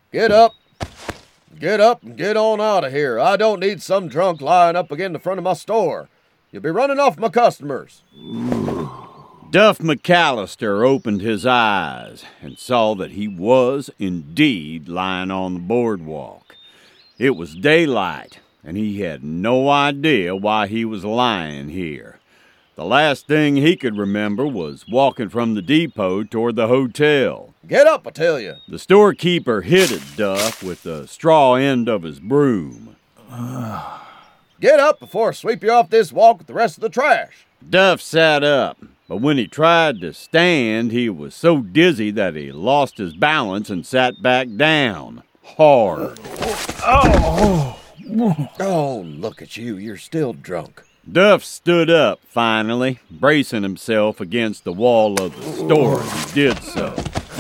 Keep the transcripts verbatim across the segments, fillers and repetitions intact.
Get up. Get up and get on out of here. I don't need some drunk lying up against the front of my store. You'll be running off my customers. Duff McAllister opened his eyes and saw that he was indeed lying on the boardwalk. It was daylight, and he had no idea why he was lying here. The last thing he could remember was walking from the depot toward the hotel. Get up, I tell you. The storekeeper hit at Duff with the straw end of his broom. Get up before I sweep you off this walk with the rest of the trash. Duff sat up, but when he tried to stand, he was so dizzy that he lost his balance and sat back down, hard. Oh, oh, look at you. You're still drunk. Duff stood up, finally, bracing himself against the wall of the store as he did so.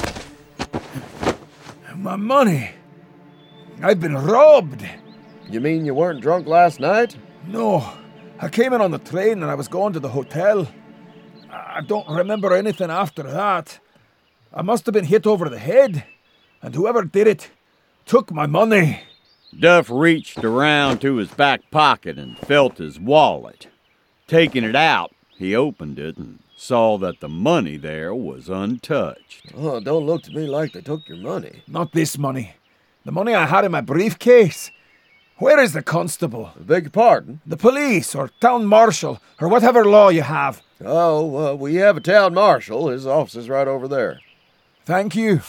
My money. I've been robbed. You mean you weren't drunk last night? No. I came in on the train and I was going to the hotel. I don't remember anything after that. I must have been hit over the head, and whoever did it took my money. Duff reached around to his back pocket and felt his wallet. Taking it out, he opened it and saw that the money there was untouched. Oh, it don't look to me like they took your money. Not this money. The money I had in my briefcase. Where is the constable? I beg your pardon? The police or town marshal or whatever law you have. Oh, uh, we have a town marshal. His office is right over there. Thank you.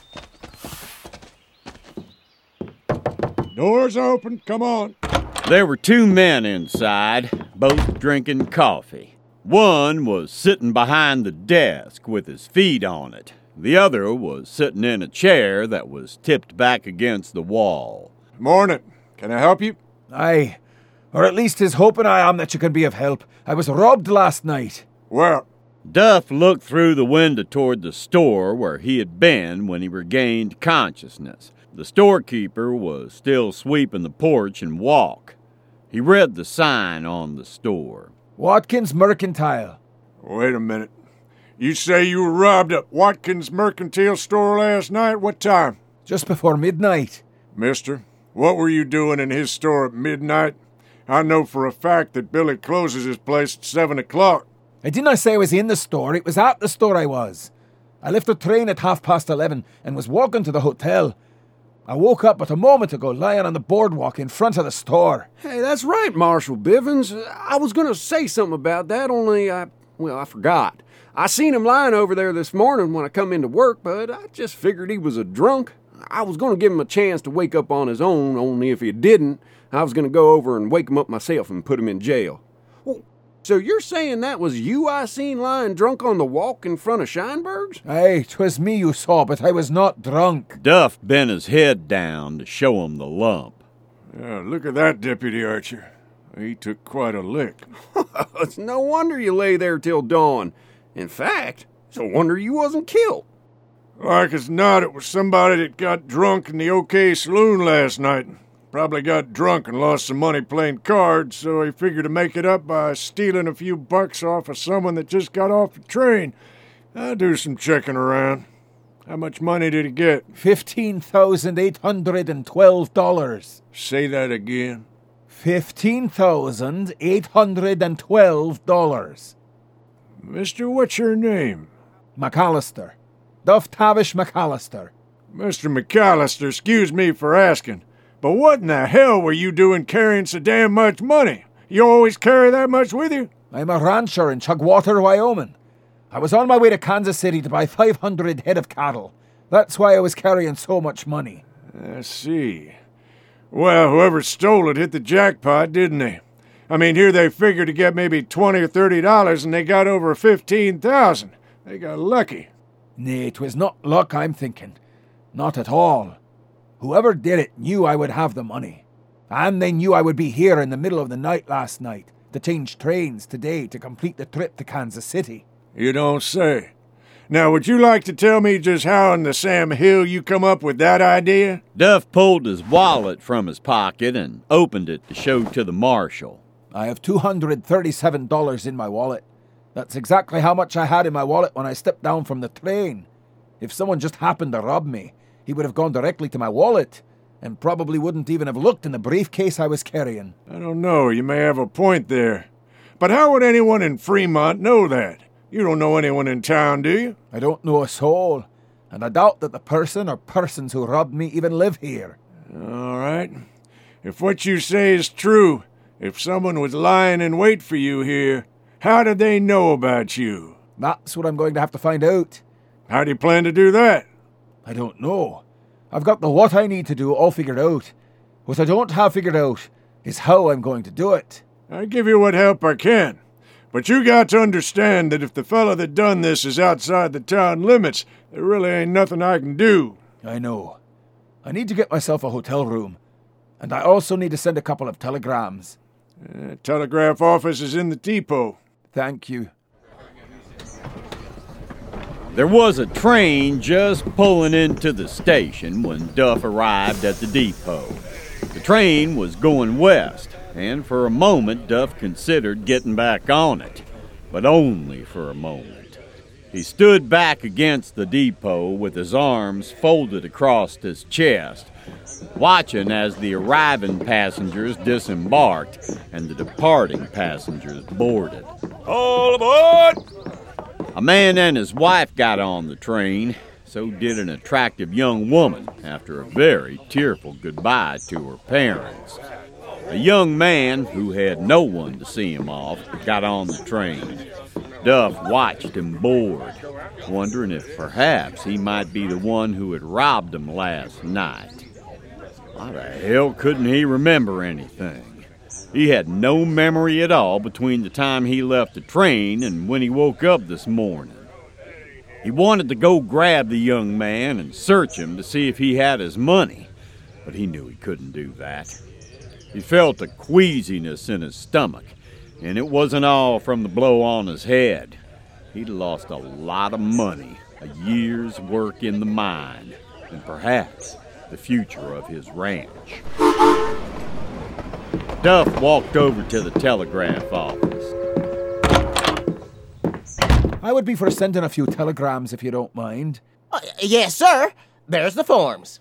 Doors open. Come on. There were two men inside, both drinking coffee. One was sitting behind the desk with his feet on it. The other was sitting in a chair that was tipped back against the wall. Morning. Can I help you? Aye. Or at least is hoping I am that you can be of help. I was robbed last night. Well, Duff looked through the window toward the store where he had been when he regained consciousness. The storekeeper was still sweeping the porch and walk. He read the sign on the store. Watkins Mercantile. wait a minute. You say you were robbed at Watkins Mercantile store last night? What time? Just before midnight. Mister, what were you doing in his store at midnight? I know for a fact that Billy closes his place at seven o'clock. I didn't say I was in the store. It was at the store I was. I left the train at half past eleven and was walking to the hotel. I woke up but a moment ago lying on the boardwalk in front of the store. Hey, that's right, Marshal Bivens. I was going to say something about that, only I, well, I forgot. I seen him lying over there this morning when I come into work, but I just figured he was a drunk. I was going to give him a chance to wake up on his own, only if he didn't, I was going to go over and wake him up myself and put him in jail. Well, so you're saying that was you I seen lying drunk on the walk in front of Scheinberg's? Aye, 'twas me you saw, but I was not drunk. Duff bent his head down to show him the lump. Yeah, look at that, Deputy Archer. He took quite a lick. It's no wonder you lay there till dawn. In fact, it's a wonder you wasn't killed. Like as not, it was somebody that got drunk in the OK Saloon last night. Probably got drunk and lost some money playing cards, so he figured to make it up by stealing a few bucks off of someone that just got off the train. I'll do some checking around. How much money did he get? Fifteen thousand eight hundred and twelve dollars. Say that again. Fifteen thousand eight hundred and twelve dollars. Mister, what's your name? McAllister. Duff Tavish McAllister. Mister McAllister, excuse me for asking, but what in the hell were you doing carrying so damn much money? You always carry that much with you? I'm a rancher in Chugwater, Wyoming. I was on my way to Kansas City to buy five hundred head of cattle. That's why I was carrying so much money. I see. Well, whoever stole it hit the jackpot, didn't they? I mean, here they figured to get maybe twenty or thirty dollars, and they got over fifteen thousand. They got lucky. Nay, 'twas not luck, I'm thinking. Not at all. Whoever did it knew I would have the money. And they knew I would be here in the middle of the night last night to change trains today to complete the trip to Kansas City. You don't say. Now, would you like to tell me just how in the Sam Hill you come up with that idea? Duff pulled his wallet from his pocket and opened it to show to the marshal. I have two hundred thirty-seven dollars in my wallet. That's exactly how much I had in my wallet when I stepped down from the train. If someone just happened to rob me, he would have gone directly to my wallet, and probably wouldn't even have looked in the briefcase I was carrying. I don't know, you may have a point there. But how would anyone in Fremont know that? You don't know anyone in town, do you? I don't know a soul, and I doubt that the person or persons who robbed me even live here. All right. If what you say is true, if someone was lying in wait for you here, how did they know about you? That's what I'm going to have to find out. How do you plan to do that? I don't know. I've got the what I need to do all figured out. What I don't have figured out is how I'm going to do it. I give you what help I can. But you got to understand that if the fellow that done this is outside the town limits, there really ain't nothing I can do. I know. I need to get myself a hotel room. And I also need to send a couple of telegrams. Uh, telegraph office is in the depot. Thank you. There was a train just pulling into the station when Duff arrived at the depot. The train was going west, and for a moment Duff considered getting back on it, but only for a moment. He stood back against the depot with his arms folded across his chest, watching as the arriving passengers disembarked and the departing passengers boarded. All aboard! A man and his wife got on the train. So did an attractive young woman after a very tearful goodbye to her parents. A young man, who had no one to see him off, got on the train. Duff watched him board, wondering if perhaps he might be the one who had robbed him last night. Why the hell couldn't he remember anything? He had no memory at all between the time he left the train and when he woke up this morning. He wanted to go grab the young man and search him to see if he had his money, but he knew he couldn't do that. He felt a queasiness in his stomach, and it wasn't all from the blow on his head. He'd lost a lot of money, a year's work in the mine, and perhaps the future of his ranch. Duff walked over to the telegraph office. I would be for sending a few telegrams if you don't mind. Uh, yes, sir. There's the forms.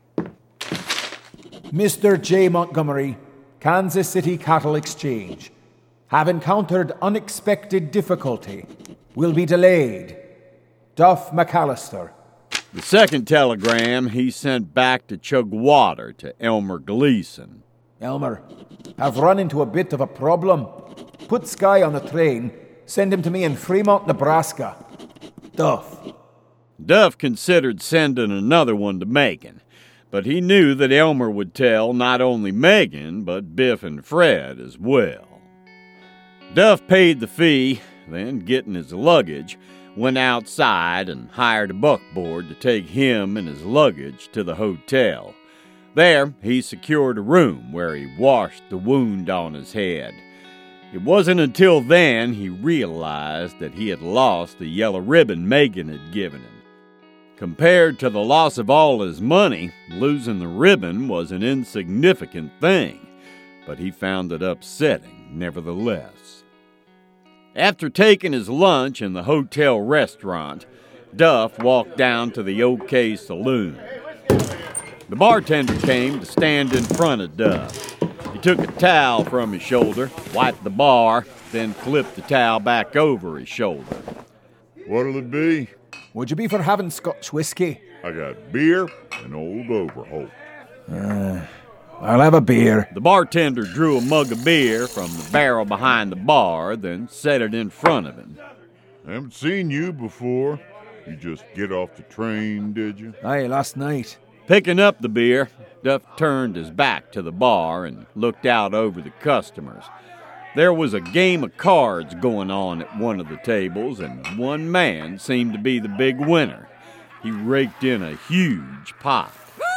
Mister J. Montgomery, Kansas City Cattle Exchange. Have encountered unexpected difficulty. Will be delayed. Duff McAllister. The second telegram he sent back to Chugwater to Elmer Gleason. Elmer, I've run into a bit of a problem. Put Sky on the train. Send him to me in Fremont, Nebraska. Duff. Duff considered sending another one to Megan, but he knew that Elmer would tell not only Megan, but Biff and Fred as well. Duff paid the fee, then getting his luggage, went outside and hired a buckboard to take him and his luggage to the hotel. There, he secured a room where he washed the wound on his head. It wasn't until then he realized that he had lost the yellow ribbon Megan had given him. Compared to the loss of all his money, losing the ribbon was an insignificant thing, but he found it upsetting nevertheless. After taking his lunch in the hotel restaurant, Duff walked down to the OK Saloon. The bartender came to stand in front of Duff. He took a towel from his shoulder, wiped the bar, then flipped the towel back over his shoulder. What'll it be? Would you be for having Scotch whiskey? I got beer and old Overholt. Uh, I'll have a beer. The bartender drew a mug of beer from the barrel behind the bar, then set it in front of him. I haven't seen you before. You just get off the train, did you? Aye, last night. Picking up the beer, Duff turned his back to the bar and looked out over the customers. There was a game of cards going on at one of the tables, and one man seemed to be the big winner. He raked in a huge pot.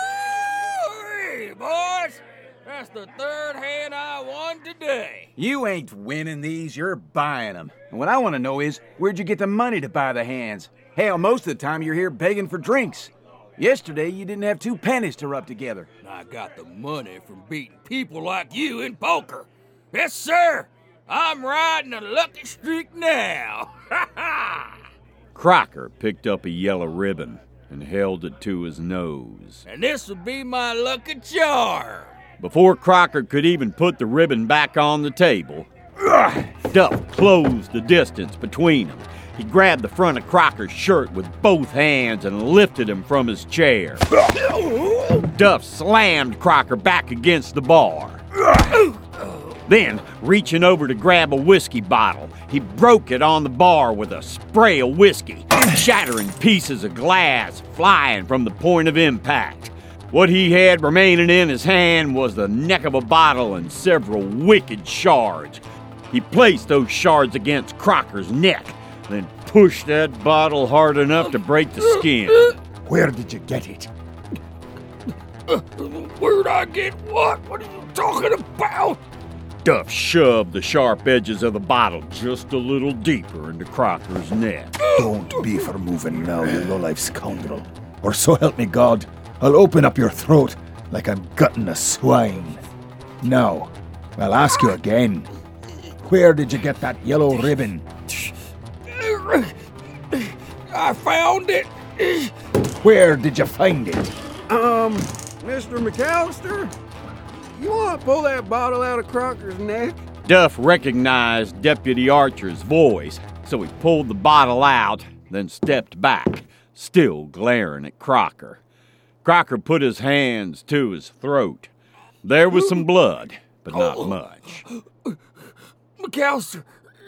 Hey, boys! That's the third hand I won today. You ain't winning these, you're buying them. And what I want to know is, where'd you get the money to buy the hands? Hell, most of the time you're here begging for drinks. Yesterday, you didn't have two pennies to rub together. I got the money from beating people like you in poker. Yes, sir. I'm riding a lucky streak now. Ha ha! Crocker picked up a yellow ribbon. and held it to his nose. And this would be my lucky charm. Before Crocker could even put the ribbon back on the table, Duff closed the distance between them. He grabbed the front of Crocker's shirt with both hands and lifted him from his chair. Duff slammed Crocker back against the bar. Then, reaching over to grab a whiskey bottle, he broke it on the bar with a spray of whiskey, shattering pieces of glass flying from the point of impact. What he had remaining in his hand was the neck of a bottle and several wicked shards. He placed those shards against Crocker's neck, then pushed that bottle hard enough to break the skin. Where did you get it? Where'd I get what? What are you talking about? Duff shoved the sharp edges of the bottle just a little deeper into Crocker's neck. Don't be for moving now, you low-life scoundrel. Or so help me God, I'll open up your throat like I'm gutting a swine. Now, I'll ask you again. Where did you get that yellow ribbon? I found it. Where did you find it? Um, Mister McAllister? You want to pull that bottle out of Crocker's neck? Duff recognized Deputy Archer's voice, so he pulled the bottle out, then stepped back, still glaring at Crocker. Crocker put his hands to his throat. There was some blood, but not much. McAllister,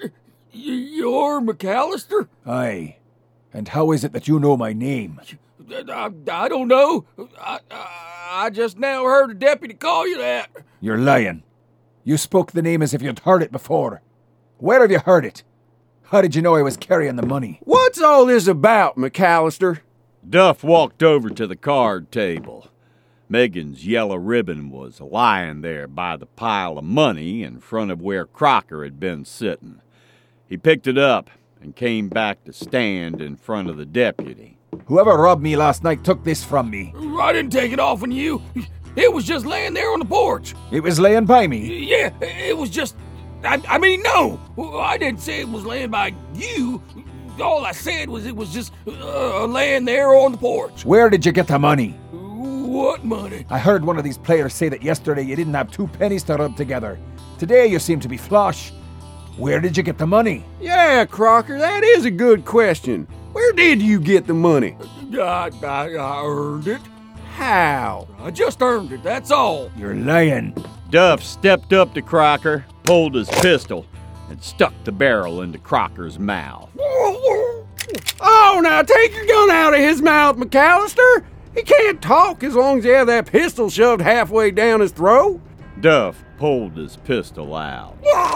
you're McAllister? Aye. And how is it that you know my name? I, I don't know. I, I just now heard a deputy call you that. You're lying. You spoke the name as if you'd heard it before. Where have you heard it? How did you know I was carrying the money? What's all this about, McAllister? Duff walked over to the card table. Megan's yellow ribbon was lying there by the pile of money in front of where Crocker had been sitting. He picked it up and came back to stand in front of the deputy. Whoever robbed me last night took this from me. I didn't take it off on you. It was just laying there on the porch. It was laying by me? Yeah, it was just... I, I mean, no. I didn't say it was laying by you. All I said was it was just uh, laying there on the porch. Where did you get the money? What money? I heard one of these players say that yesterday you didn't have two pennies to rub together. Today you seem to be flush. Where did you get the money? Yeah, Crocker, that is a good question. Where did you get the money? I, I, I earned it. How? I just earned it, that's all. You're lying. Duff stepped up to Crocker, pulled his pistol, and stuck the barrel into Crocker's mouth. Oh, now take your gun out of his mouth, McAllister. He can't talk as long as you have that pistol shoved halfway down his throat. Duff pulled his pistol out.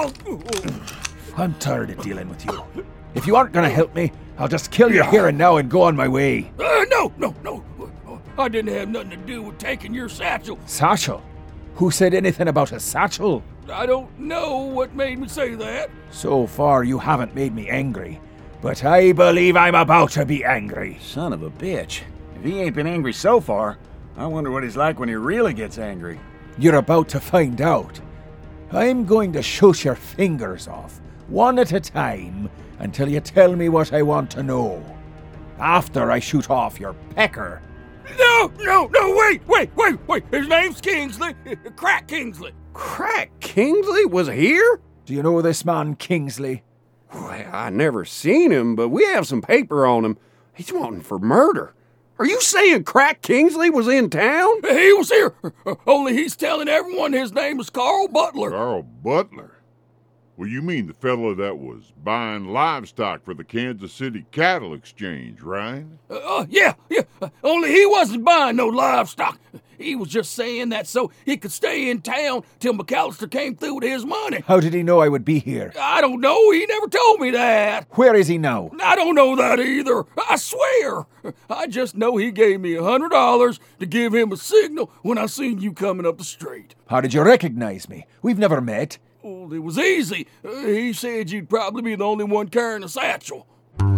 I'm tired of dealing with you. If you aren't going to help me, I'll just kill you here and now and go on my way. Uh, no, no, no. I didn't have nothing to do with taking your satchel. Satchel? Who said anything about a satchel? I don't know what made me say that. So far, you haven't made me angry. But I believe I'm about to be angry. Son of a bitch. If he ain't been angry so far, I wonder what he's like when he really gets angry. You're about to find out. I'm going to shoot your fingers off, one at a time, until you tell me what I want to know. After I shoot off your pecker. No, no, no, wait, wait, wait, wait. His name's Kingsley. Crack Kingsley. Crack Kingsley was here? Do you know this man, Kingsley? Well, I never seen him, but we have some paper on him. He's wanting for murder. Are you saying Crack Kingsley was in town? He was here, only he's telling everyone his name is Carl Butler. Carl Butler? Well, you mean the fellow that was buying livestock for the Kansas City Cattle Exchange, right? Uh, uh, yeah, yeah, only he wasn't buying no livestock. He was just saying that so he could stay in town till McAllister came through with his money. How did he know I would be here? I don't know. He never told me that. Where is he now? I don't know that either. I swear. I just know he gave me a hundred dollars to give him a signal when I seen you coming up the street. How did you recognize me? We've never met. Well, it was easy. Uh, he said you'd probably be the only one carrying a satchel.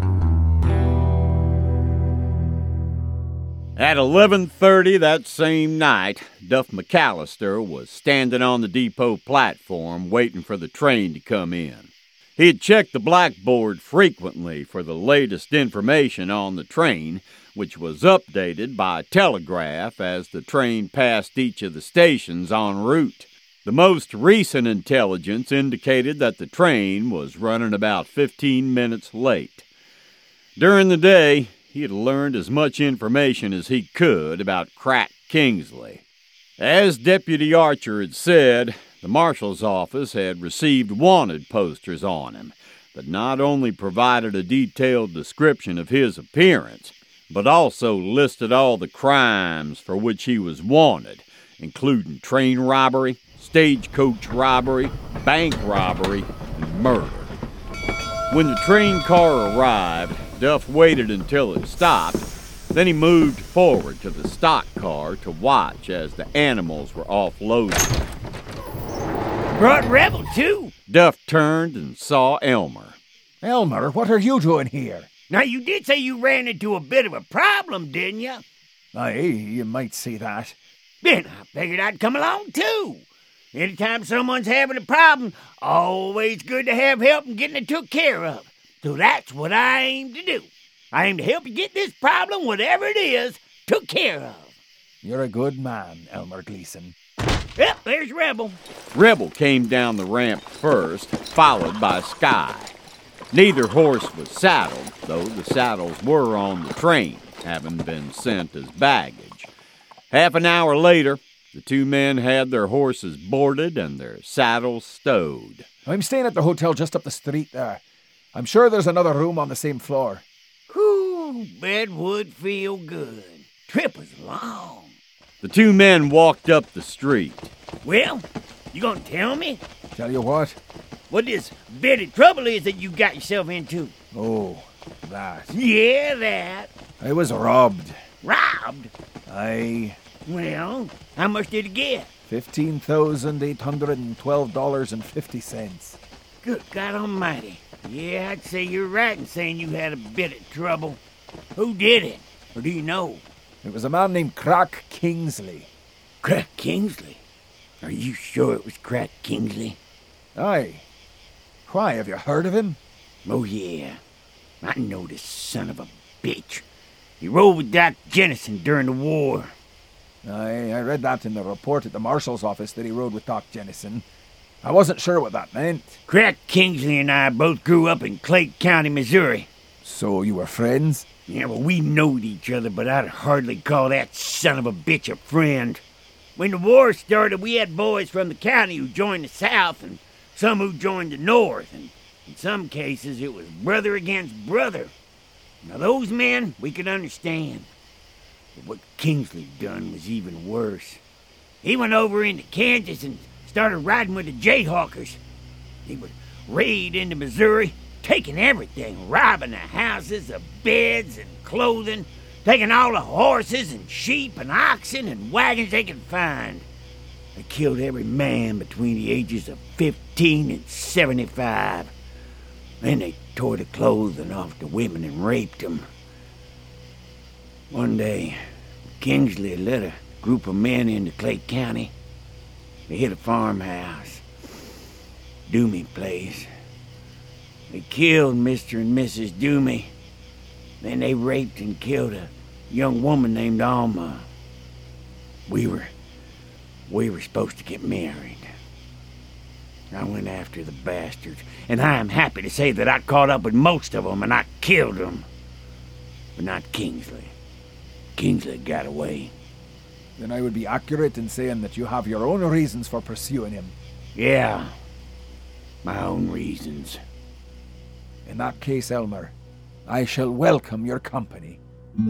At eleven thirty that same night, Duff McAllister was standing on the depot platform waiting for the train to come in. He had checked the blackboard frequently for the latest information on the train which was updated by telegraph as the train passed each of the stations en route. The most recent intelligence indicated that the train was running about fifteen minutes late. During the day, he had learned as much information as he could about Crack Kingsley. As Deputy Archer had said, the marshal's office had received wanted posters on him that not only provided a detailed description of his appearance, but also listed all the crimes for which he was wanted, including train robbery, stagecoach robbery, bank robbery, and murder. When the train car arrived, Duff waited until it stopped. Then he moved forward to the stock car to watch as the animals were offloaded. Brought Rebel, too. Duff turned and saw Elmer. Elmer, what are you doing here? Now, you did say you ran into a bit of a problem, didn't you? Aye, you might say that. Then I figured I'd come along, too. Anytime someone's having a problem, always good to have help in getting it took care of. So that's what I aim to do. I aim to help you get this problem, whatever it is, took care of. You're a good man, Elmer Gleason. Yep, there's Rebel. Rebel came down the ramp first, followed by Sky. Neither horse was saddled, though the saddles were on the train, having been sent as baggage. Half an hour later, the two men had their horses boarded and their saddles stowed. I'm staying at the hotel just up the street there. I'm sure there's another room on the same floor. Whew, bed would feel good. Trip was long. The two men walked up the street. Well, you gonna tell me? Tell you what? What this bit of trouble is that you got yourself into? Oh, that. Yeah, that. I was robbed. Robbed? Aye. Well, how much did it get? Fifteen thousand eight hundred and twelve dollars and fifty cents. Good God Almighty. Yeah, I'd say you're right in saying you had a bit of trouble. Who did it? Or do you know? It was a man named Crack Kingsley. Crack Kingsley? Are you sure it was Crack Kingsley? Aye. Why, have you heard of him? Oh, yeah. I know this son of a bitch. He rode with Doc Jennison during the war. Aye, I read that in the report at the marshal's office that he rode with Doc Jennison. I wasn't sure what that meant. Crack Kingsley and I both grew up in Clay County, Missouri. So you were friends? Yeah, well, we knowed each other, but I'd hardly call that son of a bitch a friend. When the war started, we had boys from the county who joined the South and some who joined the North, and in some cases it was brother against brother. Now those men, we could understand. But what Kingsley done was even worse. He went over into Kansas and started riding with the Jayhawkers. He would raid into Missouri, taking everything, robbing the houses of beds and clothing, taking all the horses and sheep and oxen and wagons they could find. They killed every man between the ages of fifteen and seventy-five. Then they tore the clothing off the women and raped them. One day, Kingsley led a group of men into Clay County. They hit a farmhouse, Doomey place. They killed Mister and Missus Doomey. Then they raped and killed a young woman named Alma. We were, we were supposed to get married. I went after the bastards, and I am happy to say that I caught up with most of them and I killed them. But not Kingsley. Kingsley got away. Then I would be accurate in saying that you have your own reasons for pursuing him. Yeah, my own reasons. In that case, Elmer, I shall welcome your company.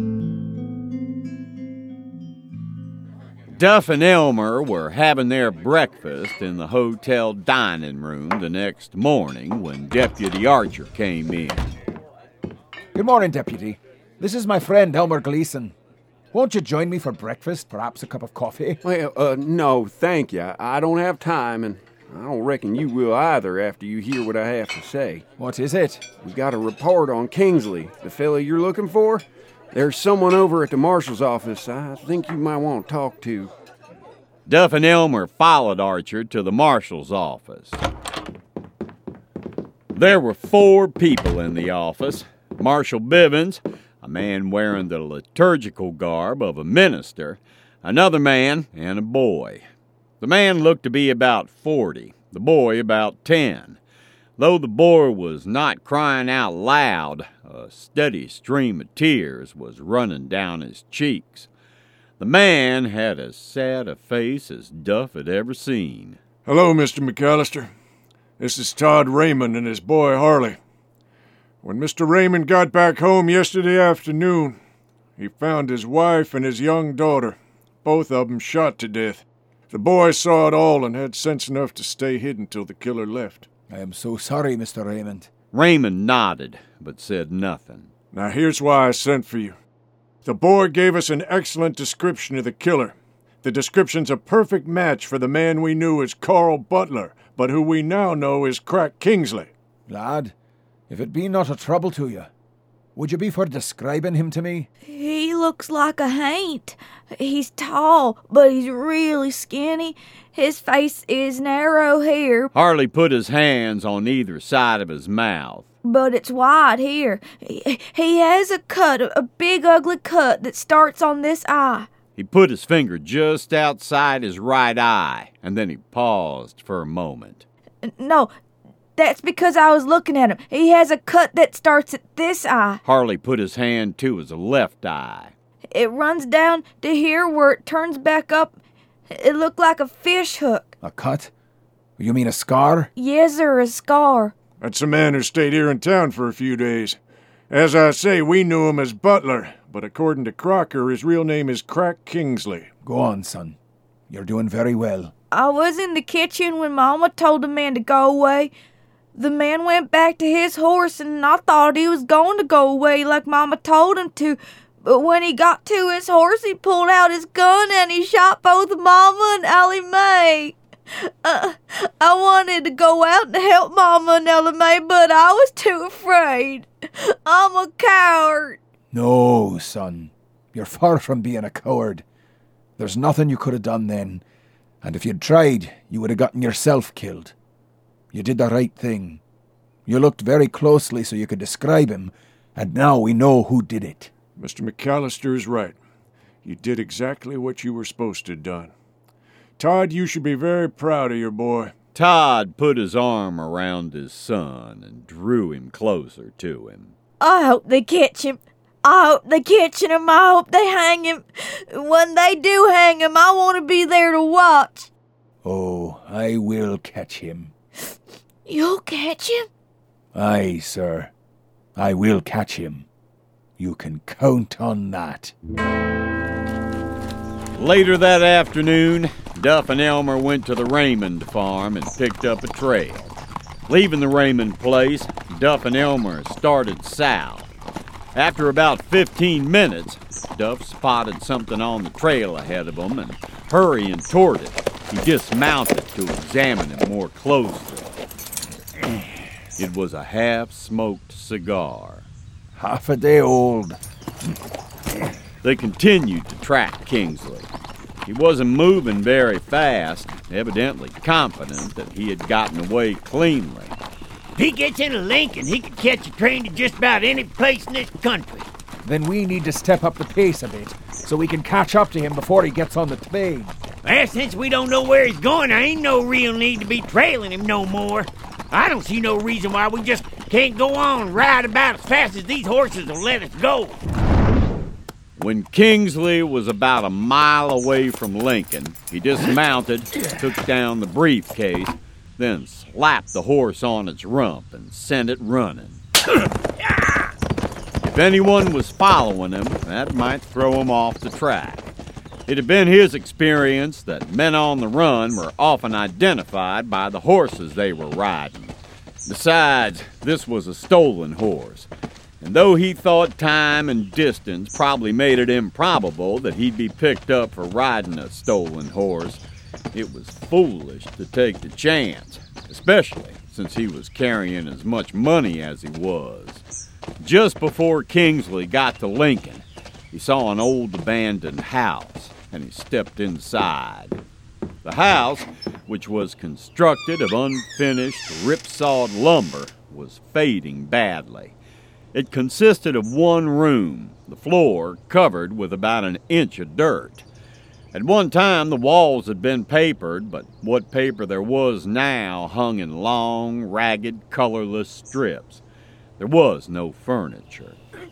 Duff and Elmer were having their breakfast in the hotel dining room the next morning when Deputy Archer came in. Good morning, Deputy. This is my friend Elmer Gleason. Won't you join me for breakfast, perhaps a cup of coffee? Well, uh, no, thank you. I don't have time, and I don't reckon you will either after you hear what I have to say. What is it? We got a report on Kingsley, the fella you're looking for. There's someone over at the marshal's office I think you might want to talk to. Duff and Elmer followed Archer to the marshal's office. There were four people in the office. Marshal Bivens, a man wearing the liturgical garb of a minister, another man, and a boy. The man looked to be about forty, the boy about ten. Though the boy was not crying out loud, a steady stream of tears was running down his cheeks. The man had as sad a face as Duff had ever seen. Hello, Mister McAllister. This is Todd Raymond and his boy Harley. When Mister Raymond got back home yesterday afternoon, he found his wife and his young daughter, both of them shot to death. The boy saw it all and had sense enough to stay hidden till the killer left. I am so sorry, Mister Raymond. Raymond nodded, but said nothing. Now here's why I sent for you. The boy gave us an excellent description of the killer. The description's a perfect match for the man we knew as Carl Butler, but who we now know is Crack Kingsley. Lad, if it be not a trouble to you, would you be for describing him to me? He looks like a haint. He's tall, but he's really skinny. His face is narrow here, Harley put his hands on either side of his mouth. but it's wide here. He, he has a cut, a big ugly cut that starts on this eye. He put his finger just outside his right eye, and then he paused for a moment. No, that's because I was looking at him. He has a cut that starts at this eye. Harley put his hand to his left eye. It runs down to here where it turns back up. It looked like a fish hook. A cut? You mean a scar? Yes, sir, a scar. That's a man who stayed here in town for a few days. As I say, we knew him as Butler, but according to Crocker, his real name is Crack Kingsley. Go on, son. You're doing very well. I was in the kitchen when Mama told the man to go away. The man went back to his horse, and I thought he was going to go away like Mama told him to. But when he got to his horse, he pulled out his gun and he shot both Mama and Ellie Mae. Uh, I wanted to go out and help Mama and Ellie Mae, but I was too afraid. I'm a coward. No, son. You're far from being a coward. There's nothing you could have done then. And if you'd tried, you would have gotten yourself killed. You did the right thing. You looked very closely so you could describe him, and now we know who did it. Mister McAllister is right. You did exactly what you were supposed to have done. Todd, you should be very proud of your boy. Todd put his arm around his son and drew him closer to him. I hope they catch him. I hope they catch him. I hope they hang him. When they do hang him, I want to be there to watch. Oh, I will catch him. You'll catch him? Aye, sir. I will catch him. You can count on that. Later that afternoon, Duff and Elmer went to the Raymond farm and picked up a trail. Leaving the Raymond place, Duff and Elmer started south. After about fifteen minutes, Duff spotted something on the trail ahead of them, and hurrying toward it, he dismounted to examine it more closely. It was a half-smoked cigar. Half a day old. They continued to track Kingsley. He wasn't moving very fast, evidently confident that he had gotten away cleanly. If he gets into Lincoln, he could catch a train to just about any place in this country. Then we need to step up the pace a bit, so we can catch up to him before he gets on the train. Well, since we don't know where he's going, there ain't no real need to be trailing him no more. I don't see no reason why we just can't go on and ride about as fast as these horses will let us go. When Kingsley was about a mile away from Lincoln, he dismounted, took down the briefcase, then slapped the horse on its rump and sent it running. If anyone was following him, that might throw him off the track. It had been his experience that men on the run were often identified by the horses they were riding. Besides, this was a stolen horse, and though he thought time and distance probably made it improbable that he'd be picked up for riding a stolen horse, it was foolish to take the chance, especially since he was carrying as much money as he was. Just before Kingsley got to Lincoln, he saw an old abandoned house, and he stepped inside. The house, which was constructed of unfinished, ripsawed lumber, was fading badly. It consisted of one room, the floor covered with about an inch of dirt. At one time, the walls had been papered, but what paper there was now hung in long, ragged, colorless strips. There was no furniture.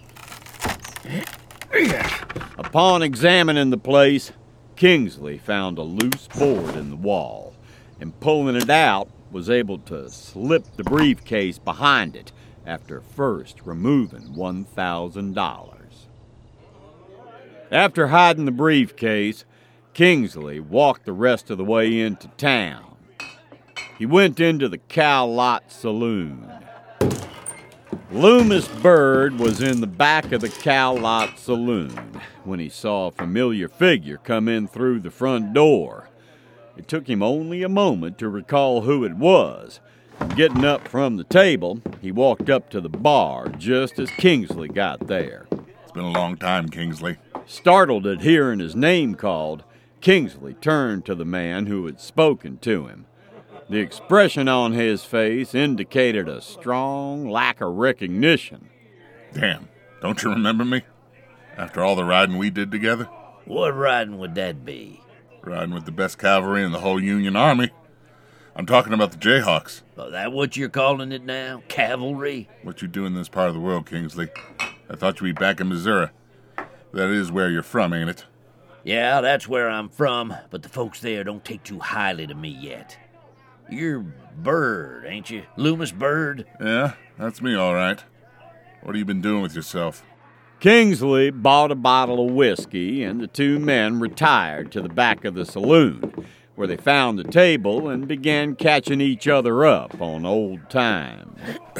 Upon examining the place, Kingsley found a loose board in the wall, and pulling it out, was able to slip the briefcase behind it after first removing one thousand dollars. After hiding the briefcase, Kingsley walked the rest of the way into town. He went into the Cow Lot Saloon. Loomis Bird was in the back of the Cow Lot Saloon when he saw a familiar figure come in through the front door. It took him only a moment to recall who it was. And getting up from the table, he walked up to the bar just as Kingsley got there. It's been a long time, Kingsley. Startled at hearing his name called, Kingsley turned to the man who had spoken to him. The expression on his face indicated a strong lack of recognition. Damn, don't you remember me? After all the riding we did together? What riding would that be? Riding with the best cavalry in the whole Union Army. I'm talking about the Jayhawks. Oh, that what you're calling it now? Cavalry? What you do in this part of the world, Kingsley? I thought you'd be back in Missouri. That is where you're from, ain't it? Yeah, that's where I'm from, but the folks there don't take too highly to me yet. You're Bird, ain't you? Loomis Bird? Yeah, that's me, all right. What have you been doing with yourself? Kingsley bought a bottle of whiskey, and the two men retired to the back of the saloon, where they found a table and began catching each other up on old times.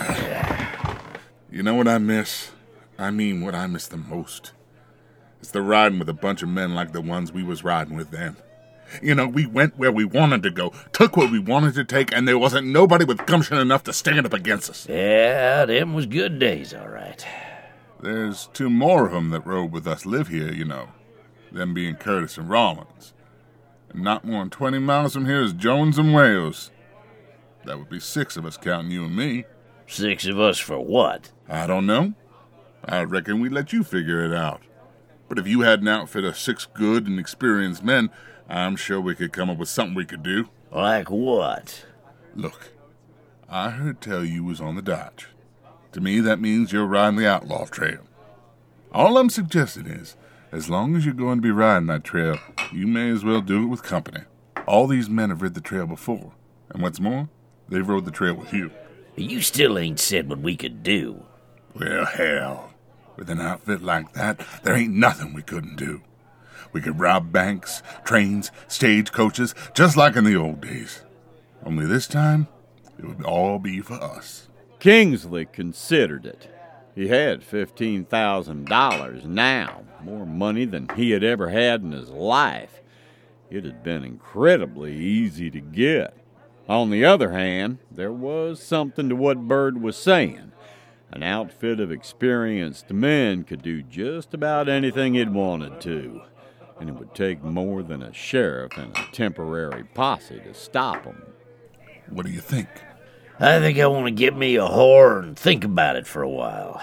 You know what I miss? I mean what I miss the most. It's the riding with a bunch of men like the ones we was riding with then. You know, we went where we wanted to go, took what we wanted to take, and there wasn't nobody with gumption enough to stand up against us. Yeah, them was good days, all right. There's two more of them that rode with us live here, you know. Them being Curtis and Rollins. And not more than twenty miles from here is Jones and Wales. That would be six of us counting you and me. Six of us for what? I don't know. I reckon we'd let you figure it out. But if you had an outfit of six good and experienced men, I'm sure we could come up with something we could do. Like what? Look, I heard tell you was on the dodge. To me, that means you're riding the outlaw trail. All I'm suggesting is, as long as you're going to be riding that trail, you may as well do it with company. All these men have rid the trail before, and what's more, they've rode the trail with you. You still ain't said what we could do. Well, hell, with an outfit like that, there ain't nothing we couldn't do. We could rob banks, trains, stagecoaches, just like in the old days. Only this time, it would all be for us. Kingsley considered it. He had fifteen thousand dollars now, more money than he had ever had in his life. It had been incredibly easy to get. On the other hand, there was something to what Bird was saying. An outfit of experienced men could do just about anything it wanted to, and it would take more than a sheriff and a temporary posse to stop them. What do you think? I think I want to get me a whore and think about it for a while.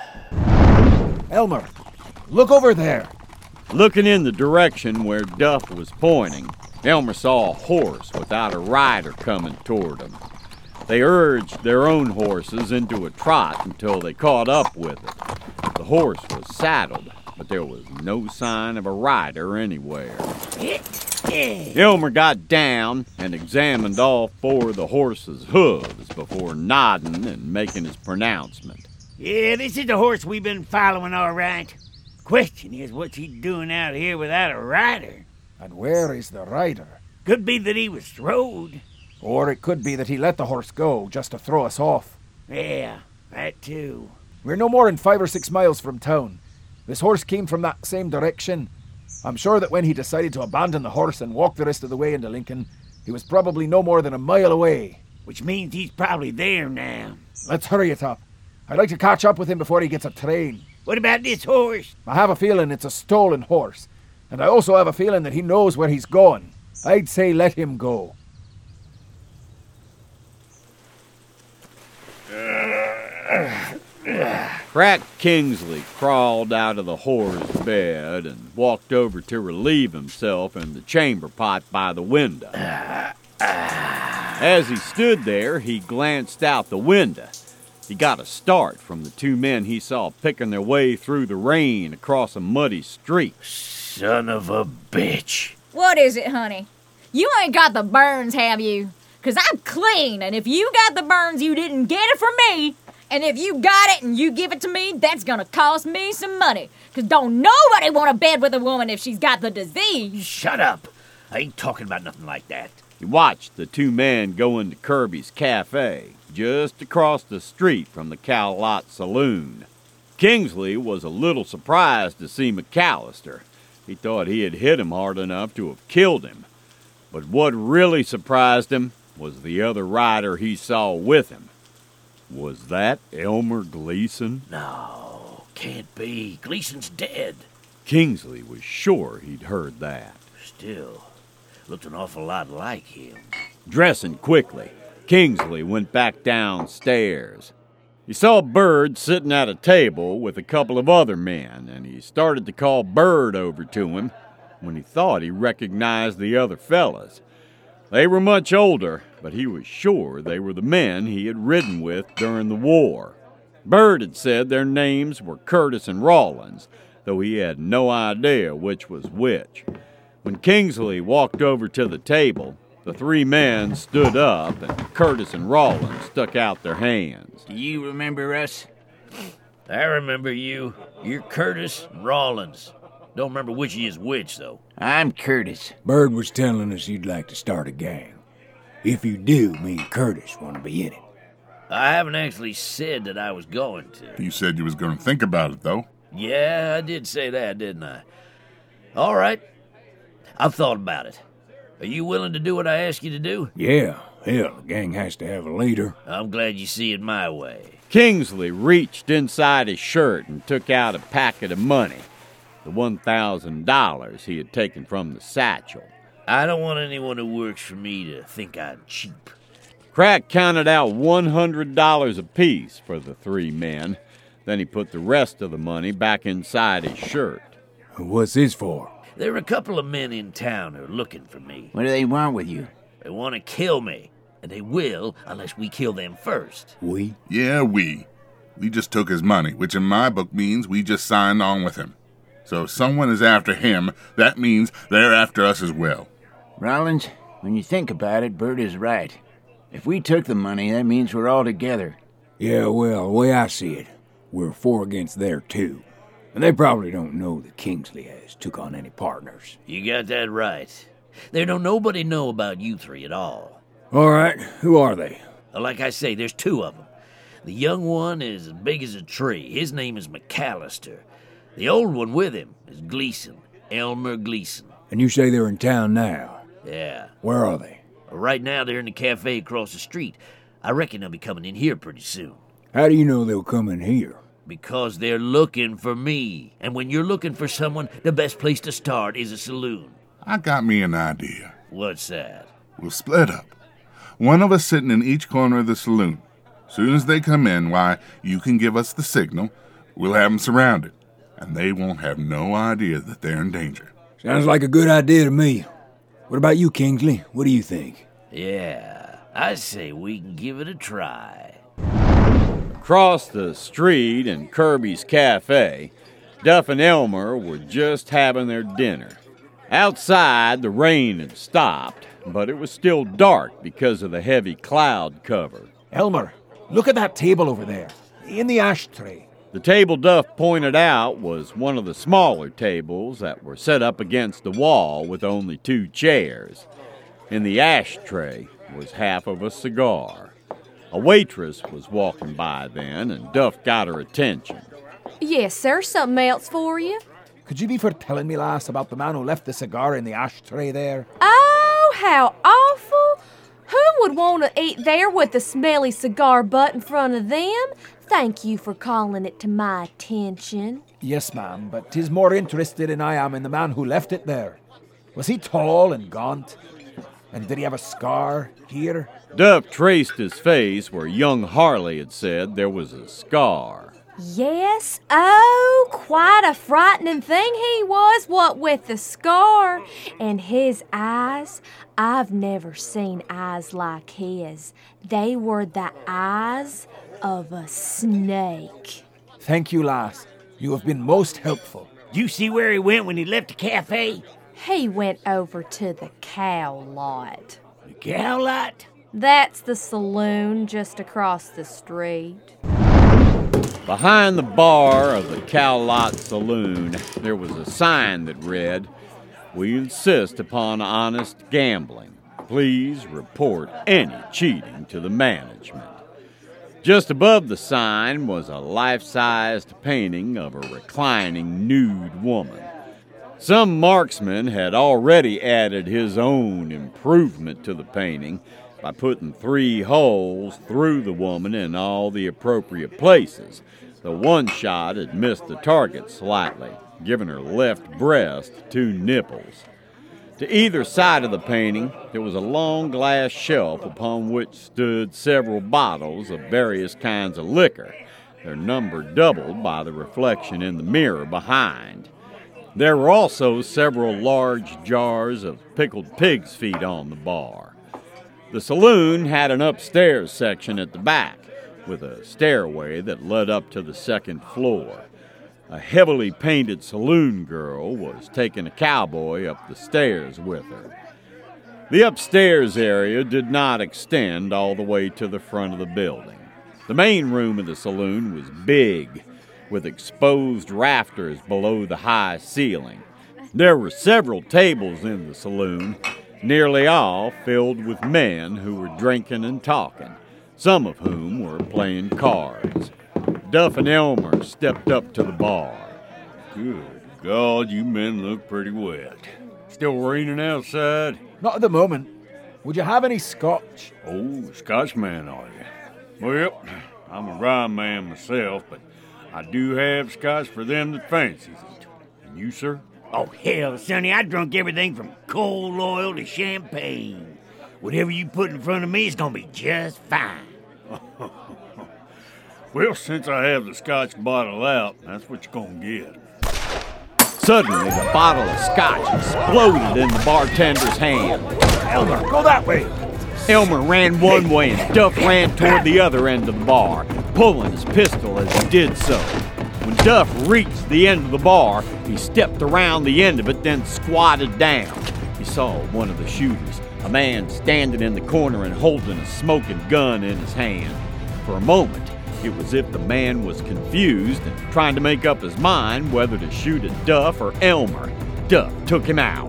Elmer, look over there. Looking in the direction where Duff was pointing, Elmer saw a horse without a rider coming toward him. They urged their own horses into a trot until they caught up with it. The horse was saddled, but there was no sign of a rider anywhere. Elmer got down and examined all four of the horse's hooves before nodding and making his pronouncement. Yeah, this is the horse we've been following, all right. Question is, what's he doing out here without a rider? And where is the rider? Could be that he was throwed. Or it could be that he let the horse go just to throw us off. Yeah, that too. We're no more than five or six miles from town. This horse came from that same direction. I'm sure that when he decided to abandon the horse and walk the rest of the way into Lincoln, he was probably no more than a mile away. Which means he's probably there now. Let's hurry it up. I'd like to catch up with him before he gets a train. What about this horse? I have a feeling it's a stolen horse. And I also have a feeling that he knows where he's going. I'd say let him go. Crack Kingsley crawled out of the whore's bed and walked over to relieve himself in the chamber pot by the window. As he stood there, he glanced out the window. He got a start from the two men he saw picking their way through the rain across a muddy street. Son of a bitch. What is it, honey? You ain't got the burns, have you? 'Cause I'm clean, and if you got the burns, you didn't get it from me. And if you got it and you give it to me, that's gonna cost me some money. 'Cause don't nobody want to bed with a woman if she's got the disease. Shut up. I ain't talking about nothing like that. He watched the two men go into Kirby's Cafe, just across the street from the Cow Lot Saloon. Kingsley was a little surprised to see McAllister. He thought he had hit him hard enough to have killed him. But what really surprised him was the other rider he saw with him. Was that Elmer Gleason? No, can't be. Gleason's dead. Kingsley was sure he'd heard that. Still, looked an awful lot like him. Dressing quickly, Kingsley went back downstairs. He saw Bird sitting at a table with a couple of other men, and he started to call Bird over to him when he thought he recognized the other fellas. They were much older, but he was sure they were the men he had ridden with during the war. Bird had said their names were Curtis and Rawlins, though he had no idea which was which. When Kingsley walked over to the table, the three men stood up, and Curtis and Rawlins stuck out their hands. Do you remember us? I remember you. You're Curtis and Rawlins. Don't remember which is which, though. I'm Curtis. Bird was telling us you'd like to start a gang. If you do, me and Curtis want to be in it. I haven't actually said that I was going to. You said you was going to think about it, though. Yeah, I did say that, didn't I? All right. I've thought about it. Are you willing to do what I ask you to do? Yeah, hell, the gang has to have a leader. I'm glad you see it my way. Kingsley reached inside his shirt and took out a packet of money. The one thousand dollars he had taken from the satchel. I don't want anyone who works for me to think I'm cheap. Crack counted out one hundred dollars apiece for the three men. Then he put the rest of the money back inside his shirt. What's this for? There are a couple of men in town who are looking for me. What do they want with you? They want to kill me, and they will unless we kill them first. We? Yeah, we. We just took his money, which in my book means we just signed on with him. So if someone is after him, that means they're after us as well. Rollins, when you think about it, Bird is right. If we took the money, that means we're all together. Yeah, well, the way I see it, we're four against their two. And they probably don't know that Kingsley has took on any partners. You got that right. There don't nobody know about you three at all. All right, who are they? Like I say, there's two of them. The young one is as big as a tree. His name is McAllister. The old one with him is Gleason, Elmer Gleason. And you say they're in town now? Yeah. Where are they? Right now they're in the cafe across the street. I reckon they'll be coming in here pretty soon. How do you know they'll come in here? Because they're looking for me. And when you're looking for someone, the best place to start is a saloon. I got me an idea. What's that? We'll split up. One of us sitting in each corner of the saloon. Soon as they come in, why, you can give us the signal. We'll have them surrounded. And they won't have no idea that they're in danger. Sounds like a good idea to me. What about you, Kingsley? What do you think? Yeah, I say we can give it a try. Across the street in Kirby's Cafe, Duff and Elmer were just having their dinner. Outside, the rain had stopped, but it was still dark because of the heavy cloud cover. Elmer, look at that table over there, in the ashtray. The table Duff pointed out was one of the smaller tables that were set up against the wall with only two chairs. In the ashtray was half of a cigar. A waitress was walking by then, and Duff got her attention. Yes, sir. Something else for you? Could you be for telling me, lass, about the man who left the cigar in the ashtray there? Oh, how awful! Who would want to eat there with the smelly cigar butt in front of them? Thank you for calling it to my attention. Yes, ma'am, but 'tis more interested than I am in the man who left it there. Was he tall and gaunt? And did he have a scar here? Duff traced his face where young Harley had said there was a scar. Yes, oh, quite a frightening thing he was, what with the scar. And his eyes, I've never seen eyes like his. They were the eyes of a snake. Thank you, lass. You have been most helpful. You see where he went when he left the cafe? He went over to the cow lot. The cow lot? That's the saloon just across the street. Behind the bar of the Cow Lot Saloon, there was a sign that read, "We insist upon honest gambling. Please report any cheating to the management." Just above the sign was a life-sized painting of a reclining nude woman. Some marksman had already added his own improvement to the painting by putting three holes through the woman in all the appropriate places. The one shot had missed the target slightly, giving her left breast two nipples. To either side of the painting, there was a long glass shelf upon which stood several bottles of various kinds of liquor, their number doubled by the reflection in the mirror behind. There were also several large jars of pickled pig's feet on the bar. The saloon had an upstairs section at the back, with a stairway that led up to the second floor. A heavily painted saloon girl was taking a cowboy up the stairs with her. The upstairs area did not extend all the way to the front of the building. The main room of the saloon was big, with exposed rafters below the high ceiling. There were several tables in the saloon, nearly all filled with men who were drinking and talking, some of whom were playing cards. Duff and Elmer stepped up to the bar. Good God, you men look pretty wet. Still raining outside? Not at the moment. Would you have any scotch? Oh, Scotchman, are you? Well, I'm a rhyme man myself, but I do have scotch for them that fancies it. And you, sir? Oh, hell, Sonny, I drunk everything from coal oil to champagne. Whatever you put in front of me is gonna be just fine. Well, since I have the scotch bottle out, that's what you're gonna get. Suddenly, the bottle of scotch exploded in the bartender's hand. Elmer, go that way! Elmer ran one way and Duff ran toward the other end of the bar, pulling his pistol as he did so. When Duff reached the end of the bar, he stepped around the end of it, then squatted down. He saw one of the shooters, a man standing in the corner and holding a smoking gun in his hand. For a moment, it was as if the man was confused and trying to make up his mind whether to shoot at Duff or Elmer. Duff took him out.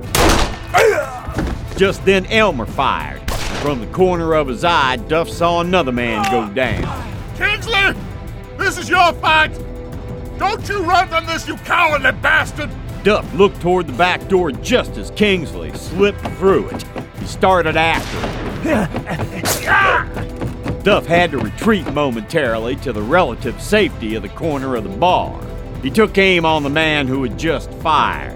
Just then Elmer fired, and from the corner of his eye, Duff saw another man go down. Kingsley! This is your fight! Don't you run from this, you cowardly bastard! Duff looked toward the back door just as Kingsley slipped through it. He started after him. Duff had to retreat momentarily to the relative safety of the corner of the bar. He took aim on the man who had just fired.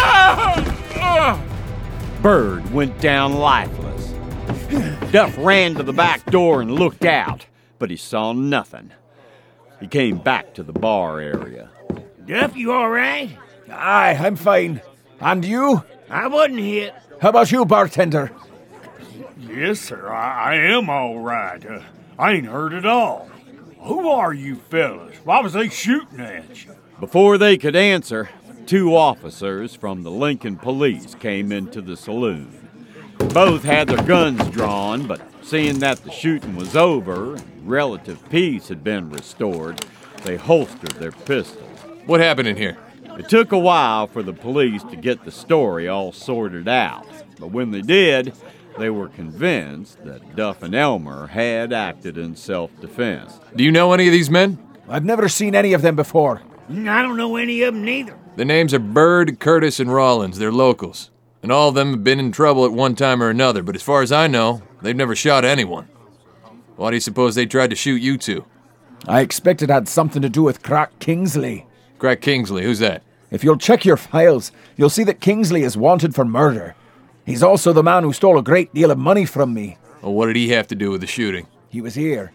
Bird went down lifeless. Duff ran to the back door and looked out, but he saw nothing. He came back to the bar area. Duff, you all right? Aye, I'm fine. And you? I wasn't hit. How about you, bartender? Yes, sir, I, I am all right. Uh, I ain't hurt at all. Who are you fellas? Why was they shooting at you? Before they could answer, two officers from the Lincoln Police came into the saloon. Both had their guns drawn, but seeing that the shooting was over and relative peace had been restored, they holstered their pistols. What happened in here? It took a while for the police to get the story all sorted out, but when they did, they were convinced that Duff and Elmer had acted in self-defense. Do you know any of these men? I've never seen any of them before. I don't know any of them neither. The names are Bird, Curtis, and Rollins. They're locals. And all of them have been in trouble at one time or another, but as far as I know, they've never shot anyone. Why do you suppose they tried to shoot you two? I expect it had something to do with Crack Kingsley. Crack Kingsley, who's that? If you'll check your files, you'll see that Kingsley is wanted for murder. He's also the man who stole a great deal of money from me. Well, what did he have to do with the shooting? He was here, but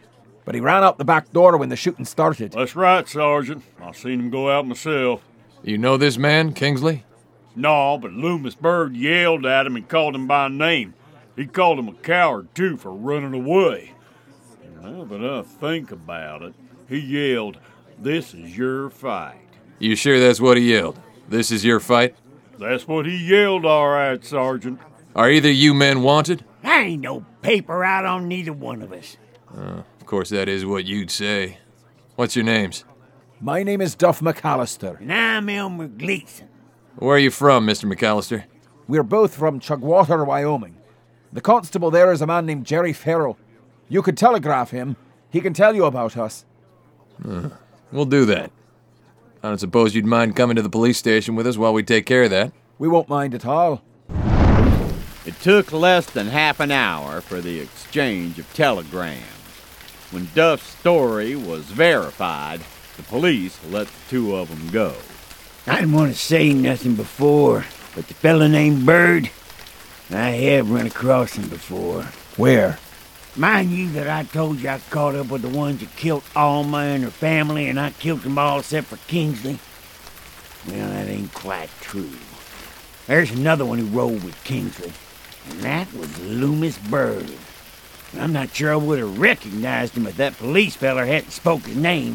but he ran out the back door when the shooting started. That's right, Sergeant. I seen him go out myself. You know this man, Kingsley? No, but Loomis Bird yelled at him and called him by name. He called him a coward, too, for running away. Now that I think about it, he yelled, "This is your fight." You sure that's what he yelled? This is your fight? That's what he yelled, all right, Sergeant. Are either you men wanted? I ain't no paper out on neither one of us. Uh, of course, that is what you'd say. What's your names? My name is Duff McAllister. And I'm Elmer Gleason. Where are you from, Mister McAllister? We're both from Chugwater, Wyoming. The constable there is a man named Jerry Farrell. You could telegraph him. He can tell you about us. Uh, we'll do that. I don't suppose you'd mind coming to the police station with us while we take care of that. We won't mind at all. It took less than half an hour for the exchange of telegrams. When Duff's story was verified, the police let the two of them go. I didn't want to say nothing before, but the fella named Bird, I have run across him before. Where? Mind you that I told you I caught up with the ones that killed Alma and her family, and I killed them all except for Kingsley? Well, that ain't quite true. There's another one who rode with Kingsley, and that was Loomis Bird. I'm not sure I would have recognized him if that police feller hadn't spoke his name.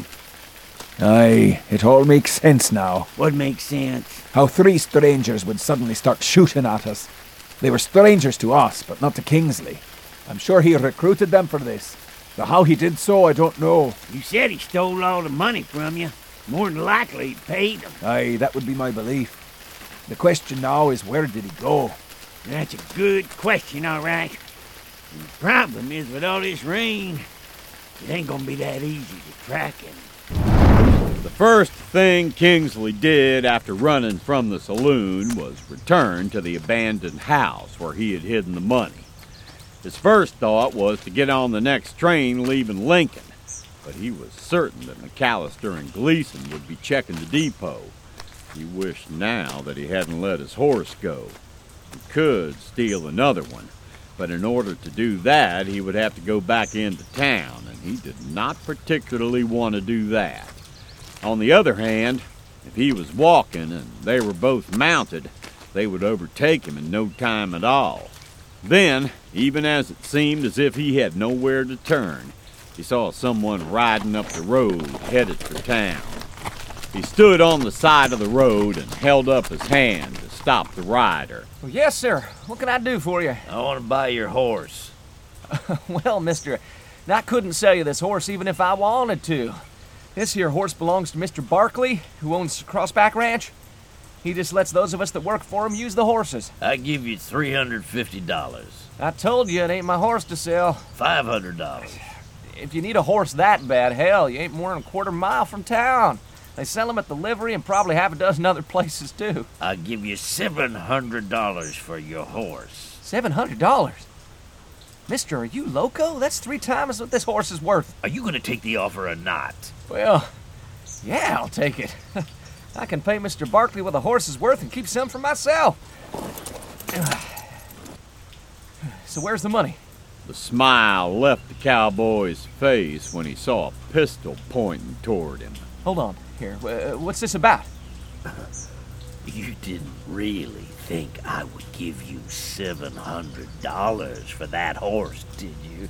Aye, it all makes sense now. What makes sense? How three strangers would suddenly start shooting at us. They were strangers to us, but not to Kingsley. I'm sure he recruited them for this. Though how he did so, I don't know. You said he stole all the money from you. More than likely he paid them. Aye, that would be my belief. The question now is, where did he go? That's a good question, all right. And the problem is, with all this rain, it ain't gonna be that easy to track him. The first thing Kingsley did after running from the saloon was return to the abandoned house where he had hidden the money. His first thought was to get on the next train leaving Lincoln, but he was certain that McAllister and Gleason would be checking the depot. He wished now that he hadn't let his horse go. He could steal another one, but in order to do that, he would have to go back into town, and he did not particularly want to do that. On the other hand, if he was walking and they were both mounted, they would overtake him in no time at all. Then, even as it seemed as if he had nowhere to turn, he saw someone riding up the road headed for town. He stood on the side of the road and held up his hand to stop the rider. Well, yes, sir. What can I do for you? I want to buy your horse. Well, mister, I couldn't sell you this horse even if I wanted to. This here horse belongs to Mister Barkley, who owns Crossback Ranch. He just lets those of us that work for him use the horses. I give you three hundred fifty dollars. I told you it ain't my horse to sell. five hundred dollars. If you need a horse that bad, hell, you ain't more than a quarter mile from town. They sell them at the livery and probably half a dozen other places, too. I give you seven hundred dollars for your horse. seven hundred dollars? Mister, are you loco? That's three times what this horse is worth. Are you going to take the offer or not? Well, yeah, I'll take it. I can pay Mister Barkley what the horse is worth and keep some for myself. So where's the money? The smile left the cowboy's face when he saw a pistol pointing toward him. Hold on. Here, uh, what's this about? You didn't really think I would give you seven hundred dollars for that horse, did you?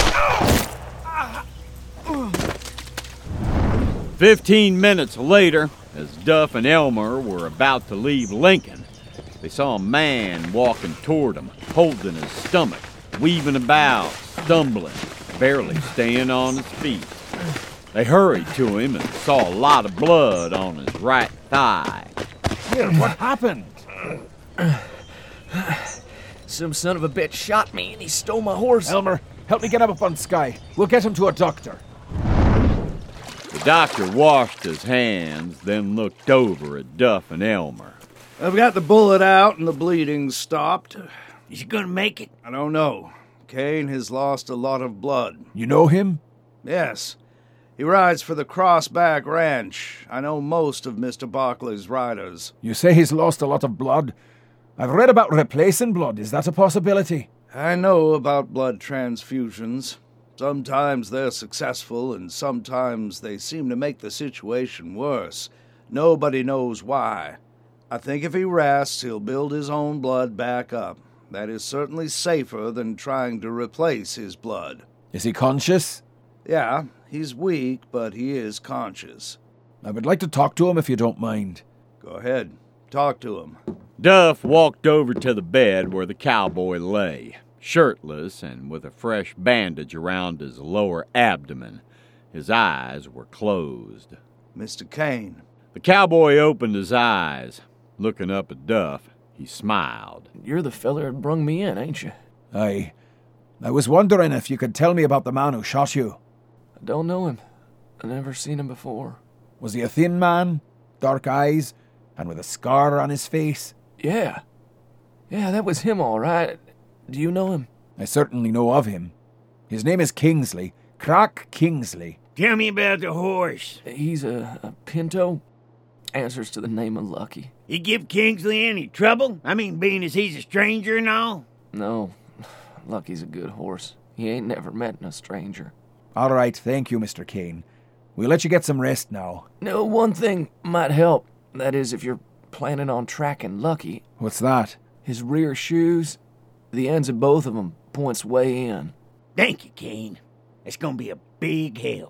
Fifteen minutes later, as Duff and Elmer were about to leave Lincoln, they saw a man walking toward them, holding his stomach, weaving about, stumbling, barely staying on his feet. They hurried to him and saw a lot of blood on his right thigh. Here, what happened? Some son of a bitch shot me and he stole my horse. Elmer, help me get him up on Sky. We'll get him to a doctor. The doctor washed his hands, then looked over at Duff and Elmer. I've got the bullet out and the bleeding's stopped. Is he gonna make it? I don't know. Kane has lost a lot of blood. You know him? Yes. He rides for the Crossback Ranch. I know most of Mister Barkley's riders. You say he's lost a lot of blood? I've read about replacing blood. Is that a possibility? I know about blood transfusions. Sometimes they're successful, and sometimes they seem to make the situation worse. Nobody knows why. I think if he rests, he'll build his own blood back up. That is certainly safer than trying to replace his blood. Is he conscious? Yeah, he's weak, but he is conscious. I would like to talk to him if you don't mind. Go ahead. Talk to him. Duff walked over to the bed where the cowboy lay, shirtless and with a fresh bandage around his lower abdomen. His eyes were closed. Mister Kane. The cowboy opened his eyes. Looking up at Duff, he smiled. You're the feller that brung me in, ain't you? Aye. I was wondering if you could tell me about the man who shot you. I don't know him. I never seen him before. Was he a thin man, dark eyes, and with a scar on his face? Yeah. Yeah, that was him, all right. Do you know him? I certainly know of him. His name is Kingsley. Croc Kingsley. Tell me about the horse. He's a, a pinto. Answers to the name of Lucky. He give Kingsley any trouble? I mean, being as he's a stranger and all? No. Lucky's a good horse. He ain't never met a stranger. All right, thank you, Mister Kane. We'll let you get some rest now. No, one thing might help. That is, if you're planning on tracking Lucky. What's that? His rear shoes. The ends of both of them points way in. Thank you, Kane. It's gonna be a big help.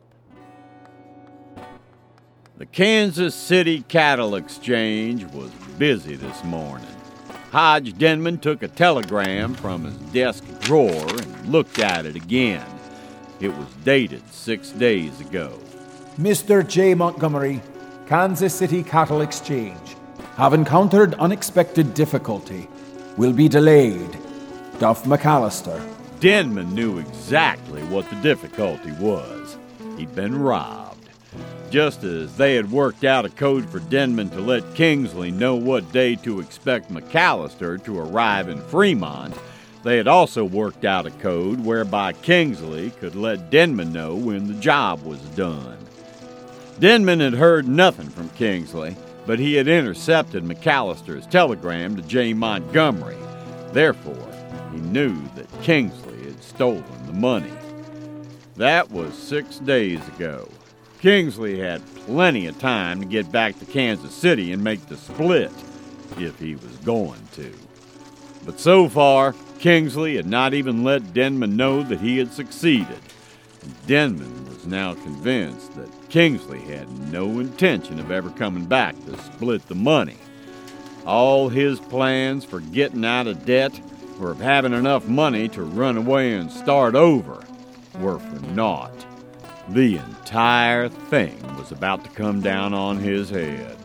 The Kansas City Cattle Exchange was busy this morning. Hodge Denman took a telegram from his desk drawer and looked at it again. It was dated six days ago. Mister J. Montgomery, Kansas City Cattle Exchange, have encountered unexpected difficulty. Will be delayed. Duff McAllister. Denman knew exactly what the difficulty was. He'd been robbed. Just as they had worked out a code for Denman to let Kingsley know what day to expect McAllister to arrive in Fremont, they had also worked out a code whereby Kingsley could let Denman know when the job was done. Denman had heard nothing from Kingsley, but he had intercepted McAllister's telegram to J. Montgomery. Therefore, he knew that Kingsley had stolen the money. That was six days ago. Kingsley had plenty of time to get back to Kansas City and make the split, if he was going to. But so far, Kingsley had not even let Denman know that he had succeeded. And Denman was now convinced that Kingsley had no intention of ever coming back to split the money. All his plans for getting out of debt or of having enough money to run away and start over were for naught. The entire thing was about to come down on his head.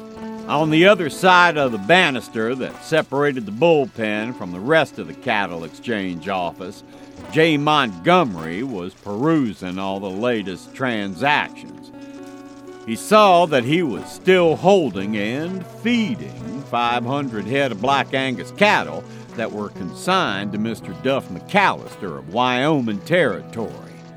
On the other side of the banister that separated the bullpen from the rest of the cattle exchange office, J. Montgomery was perusing all the latest transactions. He saw that he was still holding and feeding five hundred head of Black Angus cattle that were consigned to Mister Duff McAllister of Wyoming Territory.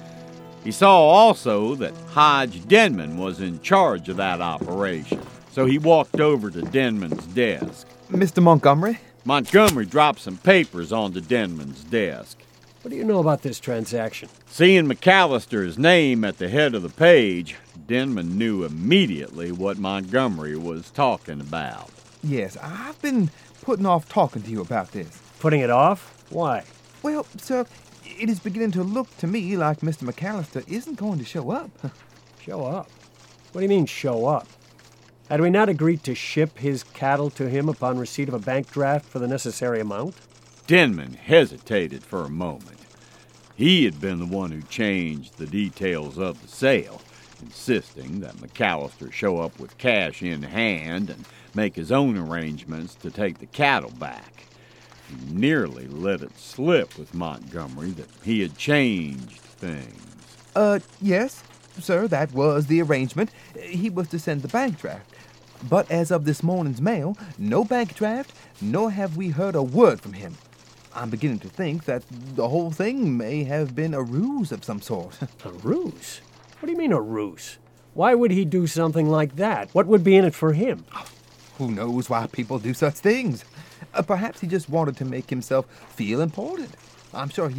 He saw also that Hodge Denman was in charge of that operation, so he walked over to Denman's desk. Mister Montgomery? Montgomery dropped some papers onto Denman's desk. What do you know about this transaction? Seeing McAllister's name at the head of the page, Denman knew immediately what Montgomery was talking about. Yes, I've been putting off talking to you about this. Putting it off? Why? Well, sir, it is beginning to look to me like Mister McAllister isn't going to show up. Show up? What do you mean, show up? Had we not agreed to ship his cattle to him upon receipt of a bank draft for the necessary amount? Denman hesitated for a moment. He had been the one who changed the details of the sale, insisting that McAllister show up with cash in hand and make his own arrangements to take the cattle back. He nearly let it slip with Montgomery that he had changed things. Uh, yes, sir, that was the arrangement. He was to send the bank draft. But as of this morning's mail, no bank draft, nor have we heard a word from him. I'm beginning to think that the whole thing may have been a ruse of some sort. A ruse? What do you mean a ruse? Why would he do something like that? What would be in it for him? Who knows why people do such things? Uh, perhaps he just wanted to make himself feel important. I'm sure he's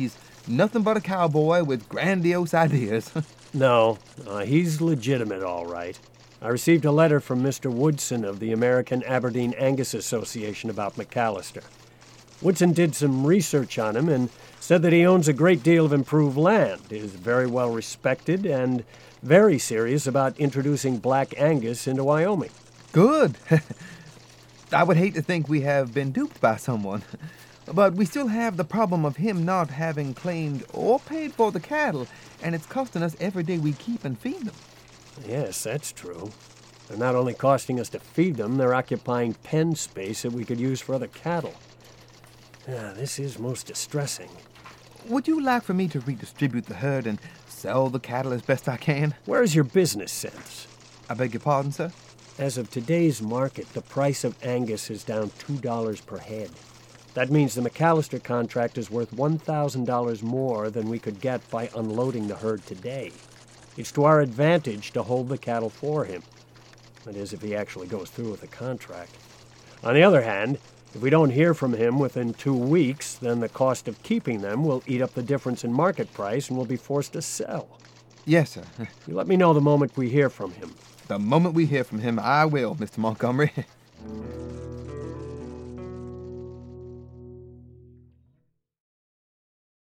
Nothing but a cowboy with grandiose ideas. No, uh, he's legitimate, all right. I received a letter from Mister Woodson of the American Aberdeen Angus Association about McAllister. Woodson did some research on him and said that he owns a great deal of improved land, is very well respected, and very serious about introducing Black Angus into Wyoming. Good. I would hate to think we have been duped by someone. But we still have the problem of him not having claimed or paid for the cattle, and it's costing us every day we keep and feed them. Yes, that's true. They're not only costing us to feed them, they're occupying pen space that we could use for other cattle. Yeah, this is most distressing. Would you like for me to redistribute the herd and sell the cattle as best I can? Where's your business sense? I beg your pardon, sir? As of today's market, the price of Angus is down two dollars per head. That means the McAllister contract is worth one thousand dollars more than we could get by unloading the herd today. It's to our advantage to hold the cattle for him. That is, if he actually goes through with the contract. On the other hand, if we don't hear from him within two weeks, then the cost of keeping them will eat up the difference in market price and we'll be forced to sell. Yes, sir. You let me know the moment we hear from him. The moment we hear from him, I will, Mister Montgomery.